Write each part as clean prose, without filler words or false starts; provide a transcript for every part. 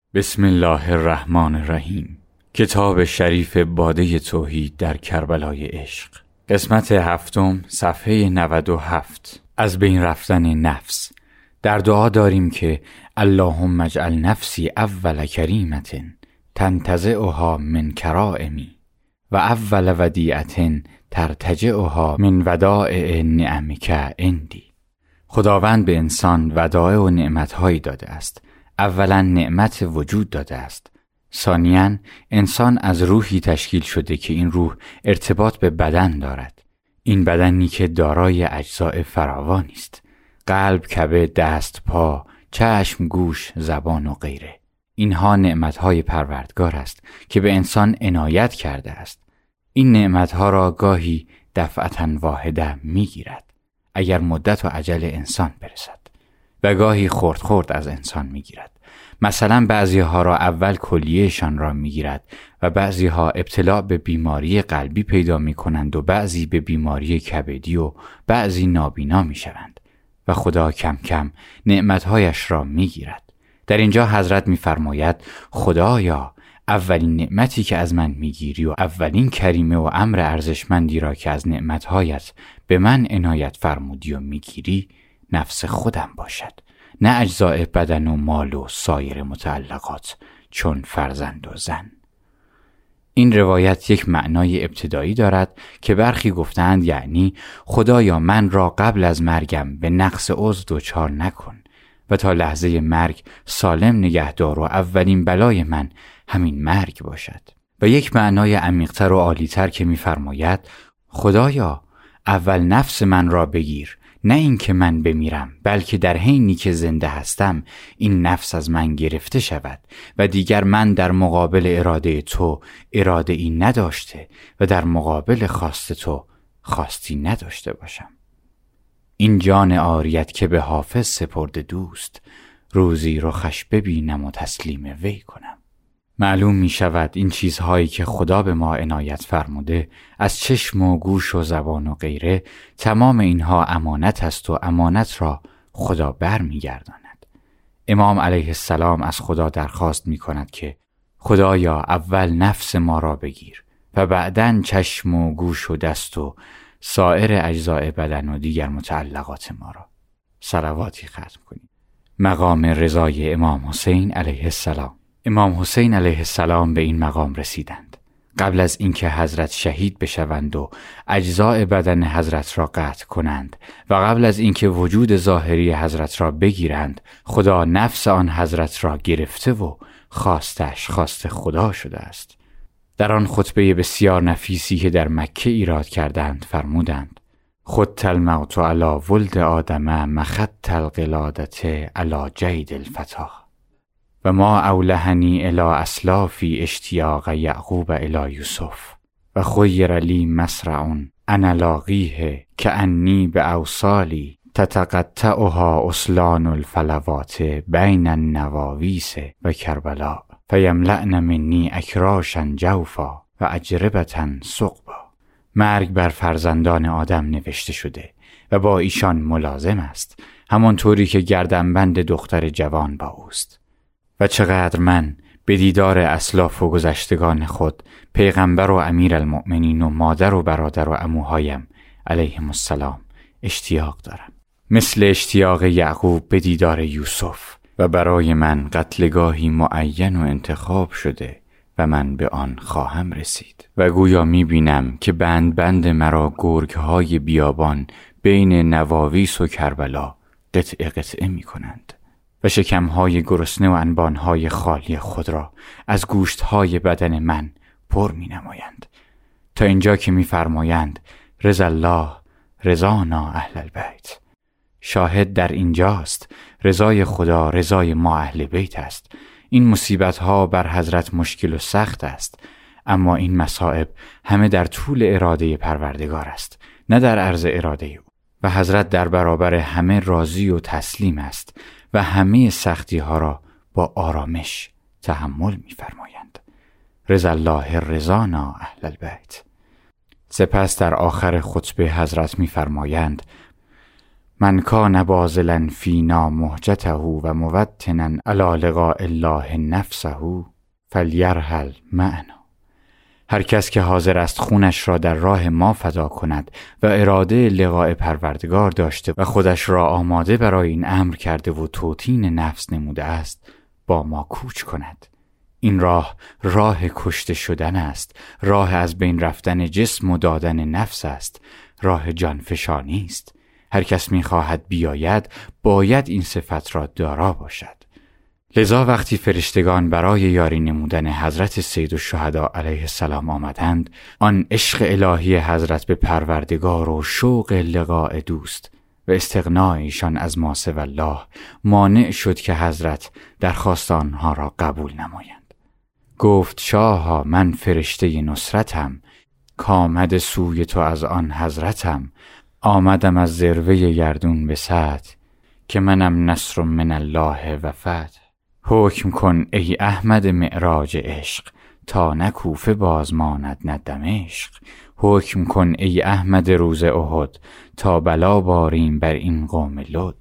بسم الله الرحمن الرحیم. کتاب شریف باده توحید در کربلای عشق، قسمت 7، صفحه 97. از بین رفتن نفس. در دعا داریم که اللهم اجعل نفسی اول کریمت تنتزعها من کرائمی و اول ودیعت ترتجعها من ودائع نعمک عندی. خداوند به انسان ودائع و نعمتهایی داده است. اولا نعمت وجود داده است. ثانیاً انسان از روحی تشکیل شده که این روح ارتباط به بدن دارد. این بدنی که دارای اجزاء فراوانی است: قلب، کبد، دست، پا، چشم، گوش، زبان و غیره. اینها نعمتهای پروردگار است که به انسان عنایت کرده است. این نعمتها را گاهی دفعتاً واحده میگیرد اگر مدت و اجل انسان برسد، و گاهی خرد خرد از انسان میگیرد. مثلا بعضی ها را اول کلیهشان را میگیرد و بعضی ها ابتلا به بیماری قلبی پیدا میکنند و بعضی به بیماری کبدی و بعضی نابینا میشوند و خدا کم کم نعمتهایش را میگیرد. در اینجا حضرت میفرماید خدایا، اولین نعمتی که از من میگیری و اولین کریمه و امر ارزشمندی را که از نعمتهایت به من عنایت فرمودی و میگیری نفس خودم باشد، نه اجزاء بدن و مال و سایر متعلقات چون فرزند و زن. این روایت یک معنای ابتدایی دارد که برخی گفتند یعنی خدایا من را قبل از مرگم به نقص عضو دچار نکن و تا لحظه مرگ سالم نگهدار و اولین بلای من همین مرگ باشد. و یک معنای عمیق‌تر و عالی‌تر که می‌فرماید خدایا اول نفس من را بگیر، نه این که من بمیرم، بلکه در حینی که زنده هستم این نفس از من گرفته شود و دیگر من در مقابل اراده تو اراده ای نداشته و در مقابل خواست تو خواستی نداشته باشم. این جان عاریت که به حافظ سپرده دوست، روزی رخش ببینم و تسلیم وی کنم. معلوم می شود این چیزهایی که خدا به ما عنایت فرموده از چشم و گوش و زبان و غیره، تمام اینها امانت است و امانت را خدا بر می گرداند. امام علیه السلام از خدا درخواست می کند که خدایا اول نفس ما را بگیر و بعداً چشم و گوش و دست و سایر اجزاء بدن و دیگر متعلقات ما را. صلواتی ختم کنیم. مقام رضای امام حسین علیه السلام. امام حسین علیه السلام به این مقام رسیدند. قبل از اینکه حضرت شهید بشوند و اجزاء بدن حضرت را قطع کنند و قبل از اینکه وجود ظاهری حضرت را بگیرند، خدا نفس آن حضرت را گرفته و خواستش خواست خدا شده است. در آن خطبه بسیار نفیسی که در مکه ایراد کردند فرمودند: خط الموت علی ولد آدم مخط القلادت علی جید الفتح و ما اولهنی الی اسلافی اشتیاق یعقوب الی یوسف و خیر لی مسرع انا لاقیه کأنی باوصالی تتقطعها اصلان الفلوات بین النواویس و کربلا فیملأن منی اکراشا جوفا و اجربتا ثقبا. مرگ بر فرزندان آدم نوشته شده و با ایشان ملازم است، همانطوری که گردنبند دختر جوان با اوست. و چقدر من به دیدار اسلاف و گذشتگان خود، پیغمبر و امیرالمؤمنین و مادر و برادر و عموهایم علیهم السلام اشتیاق دارم، مثل اشتیاق یعقوب به دیدار یوسف. و برای من قتلگاهی معین و انتخاب شده و من به آن خواهم رسید. و گویا میبینم که بند بند مرا گرگهای بیابان بین نواویس و کربلا قطعه قطعه میکنند و شکمهای گرسنه و انبانهای خالی خود را از گوشتهای بدن من پر می نمایند، تا اینجا که می فرمایند رضا الله رضانا اهل البیت. شاهد در اینجاست، رضای خدا رضای ما اهل بیت است. این مصیبتها بر حضرت مشکل و سخت است، اما این مصائب همه در طول اراده پروردگار است، نه در عرض اراده او. و حضرت در برابر همه راضی و تسلیم است و همه سختی ها را با آرامش تحمل می فرمایند. رضا الله رضانا اهل البیت. سپس در آخر خطبه حضرت می فرمایند من کان باذلا فینا مهجته و موطنا علی لقاء الله نفسه فلیرحل معنا. هر کس که حاضر است خونش را در راه ما فدا کند و اراده لقاء پروردگار داشته و خودش را آماده برای این امر کرده و توطین نفس نموده است، با ما کوچ کند. این راه کشته شدن است، راه از بین رفتن جسم و دادن نفس است، راه جانفشانی است. هر کس می‌خواهد بیاید باید این صفت را دارا باشد. لذا وقتی فرشتگان برای یاری نمودن حضرت سیدالشهدا علیه السلام آمدند، آن عشق الهی حضرت به پروردگار و شوق لقاء دوست و استغناء ایشان از ما سوی الله مانع شد که حضرت درخواست آنها را قبول نمایند. گفت شاها من فرشته نصرتم، کامد سوی تو از آن حضرتم، آمدم از ذروه گردون به سطح، که منم نصر من الله و فتح. حکم کن ای احمد معراج عشق، تا نه کوفه باز ماند نه دمشق. حکم کن ای احمد روز احد، تا بلا باریم بر این قوم لد.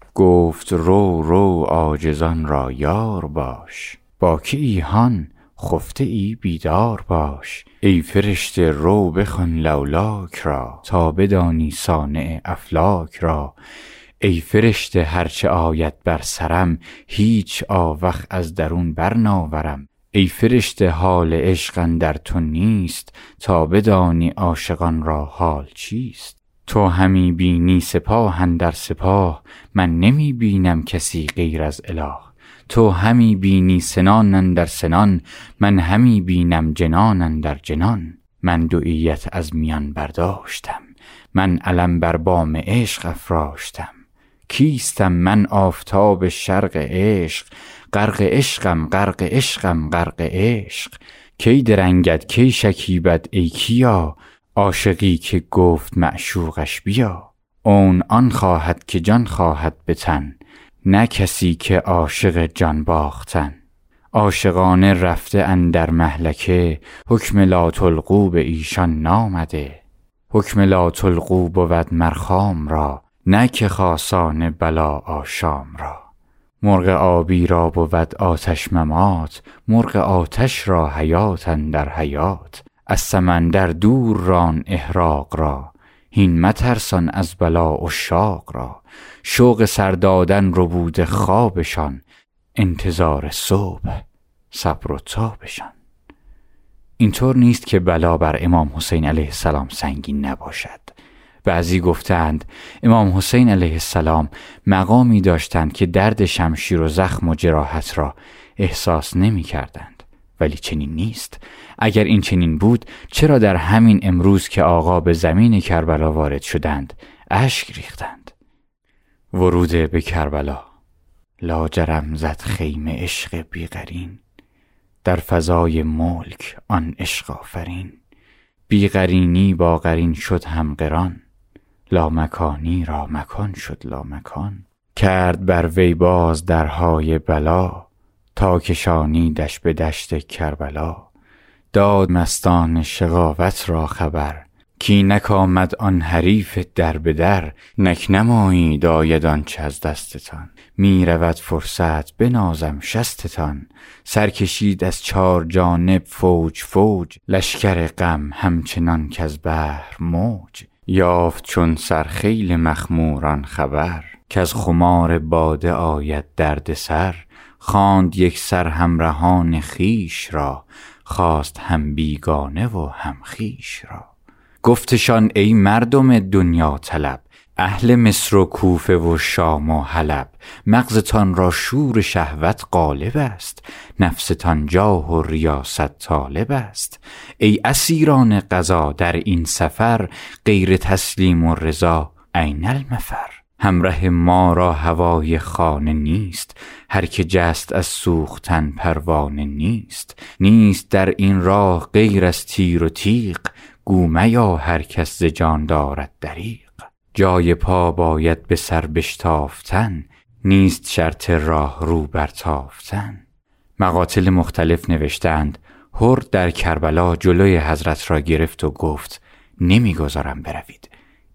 گفت رو عاجزان را یار باش، با که ایهان خفته ای بیدار باش. ای فرشته رو بخوان لولاک را، تا بدانی صانع افلاک را. ای فرشته هرچه آید بر سرم، هیچ آوخ از درون برناورم. ای فرشته حال عشق اندر تو نیست، تا بدانی عاشقان را حال چیست. تو همی بینی سپاه اندر سپاه، من نمی بینم کسی غیر از اله. تو همی بینی سنان اندر سنان، من همی بینم جنان اندر جنان. من دوییت از میان برداشتم، من علم بر بام عشق افراشتم. کیستم من آفتاب شرق عشق، غرق عشقم غرق عشقم غرق عشق. کی درنگد کی شکیبد ای کیا، عاشقی که گفت معشوقش بیا. اون آن خواهد که جان خواهد به تن، نه کسی که عاشق جان باختن. عاشقانه رفته اندر مهلکه، حکم لا تلقوا به ایشان نامده. حکم لا تلقوا بود مرخام را، نه که خاصان بلا آشام را. مرغ آبی را بود آتش ممات، مرغ آتش را حیات اندر حیات. از سمندر دور ران احراق را، هین مترسان از بلا عشاق را. شوق سردادن ربود خوابشان، انتظار صبح صبر و تابشان. اینطور نیست که بلا بر امام حسین علیه السلام سنگین نباشد. بعضی گفتند امام حسین علیه السلام مقامی داشتند که درد شمشیر و زخم و جراحت را احساس نمی کردند. ولی چنین نیست. اگر این چنین بود، چرا در همین امروز که آقا به زمین کربلا وارد شدند اشک ریختند؟ ورود به کربلا. لاجرم زد خیمه عشق بیقرین، در فضای ملک آن عشق آفرین. بیقرینی با قرین شد همقران، لامکانی را مکان شد لامکان. کرد بر وی باز درهای بلا، تا کشانیدش به دشت کربلا. داد مستان شقاوت را خبر، کینک آمد آن حریف در به در. نک نمایید آید آنچه از دستتان، می رود فرصت بنازم شستتان. سر کشید از چار جانب فوج فوج، لشکر غم همچنان کز بحر موج. یافت چون سرخیل مخموران خبر، کز خمار باده آید درد سر. خواند یک سر همرهان خیش را، خواست هم بیگانه و هم خیش را. گفتشان ای مردم دنیا طلب، اهل مصر و کوفه و شام و حلب. مغزتان را شور شهوت غالب است، نفستان جاه و ریاست طالب است. ای اسیران قضا در این سفر، غیر تسلیم و رضا این المفر. همراه ما را هوای خانه نیست، هر که جست از سوختن پروانه نیست. نیست در این راه غیر از تیر و تیغ، گو میا هر کس ز جان دارد دریغ. جای پا باید به سر بشتافتن، نیست شرط راه رو برتافتن. مقاتل مختلف نوشتند هر در کربلا جلوی حضرت را گرفت و گفت نمیگذارم بروید.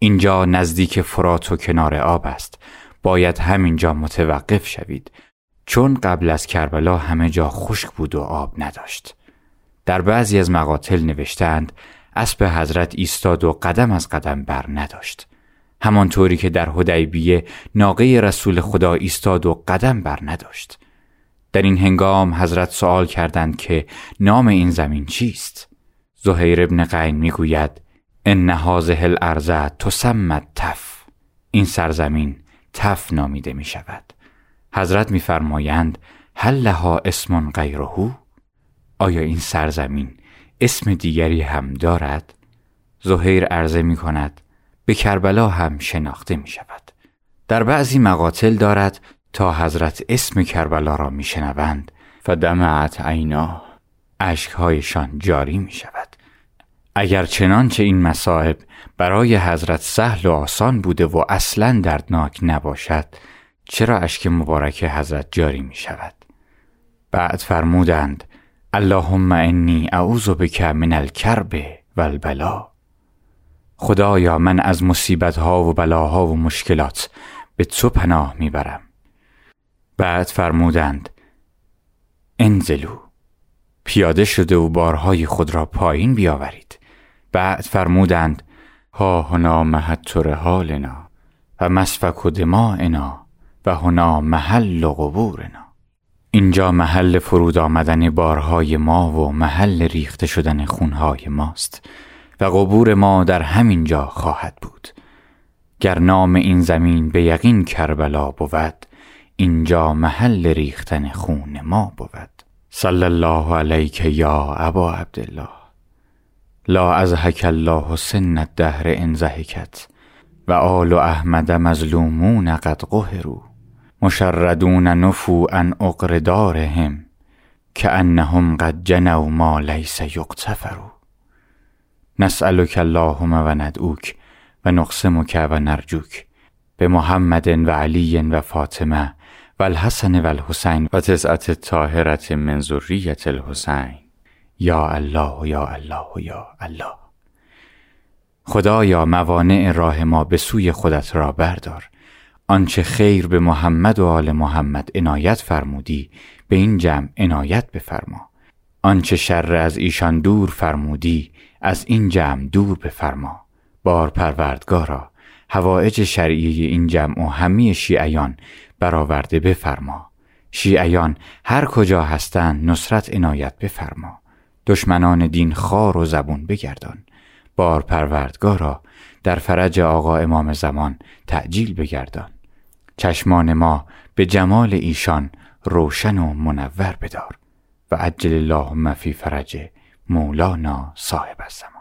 اینجا نزدیک فرات و کنار آب است. باید همینجا متوقف شوید، چون قبل از کربلا همه جا خشک بود و آب نداشت. در بعضی از مقاتل نوشتند اسب حضرت ایستاد و قدم از قدم بر نداشت، همانطوری که در حدیبیه ناقه رسول خدا ایستاد و قدم بر نداشت. در این هنگام حضرت سوال کردند که نام این زمین چیست؟ زهیر ابن قین میگوید ان هذه الارض تسمى تف، این سرزمین تف نامیده می شود. حضرت می‌فرمایند هل لها اسم غیره؟ آیا این سرزمین اسم دیگری هم دارد؟ زهیر عرضه می کند به کربلا هم شناخته می شود. در بعضی مقاتل دارد تا حضرت اسم کربلا را می شنوند فدمعت عیناه، اشکهایشان جاری می شود. اگر چنانچه این مصائب برای حضرت سهل و آسان بوده و اصلاً دردناک نباشد، چرا اشک مبارک حضرت جاری می شود؟ بعد فرمودند اللهم انی اعوذ بک من الکرب والبلا. خدایا من از مصیبت‌ها و بلاها و مشکلات به تو پناه میبرم. بعد فرمودند انزلوا، پیاده شده و بارهای خود را پایین بیاورید. بعد فرمودند ها هنا محط رحالنا و مسفک دمائنا و هنا محل قبورنا. اینجا محل فرود آمدن بارهای ما و محل ریخته شدن خونهای ماست و قبور ما در همین جا خواهد بود. گر نام این زمین به یقین کربلا بود، اینجا محل ریختن خون ما بود. صلی الله علیک یا ابا عبدالله، لا ازهک الله سن الدهر ان ضحکت و آل احمد مظلومون قد قهروا مشردون نفوا عن عقر دارهم کأنهم قد جنوا ما لیس یغتفر. نسألک اللهم و ندعوک و نقسمک و نرجوک به محمد و علی و فاطمه و الحسن و الحسین و تسعة الطاهرة من ذریة الحسین. یا الله یا الله یا الله. خدایا موانع راه ما به سوی خودت را بردار. آنچه خیر به محمد و آل محمد عنایت فرمودی به این جمع عنایت بفرما. آنچه شر از ایشان دور فرمودی از این جمع دور بفرما. بار پروردگارا حوائج شرعی این جمع و همه شیعیان برآورده بفرما. شیعیان هر کجا هستند نصرت عنایت بفرما. دشمنان دین خار و زبون بگردان. بار پروردگارا در فرج آقا امام زمان تعجیل بگردان. چشمان ما به جمال ایشان روشن و منور بدار و عجل اللهم فی فرج مولانا صاحب الزمان.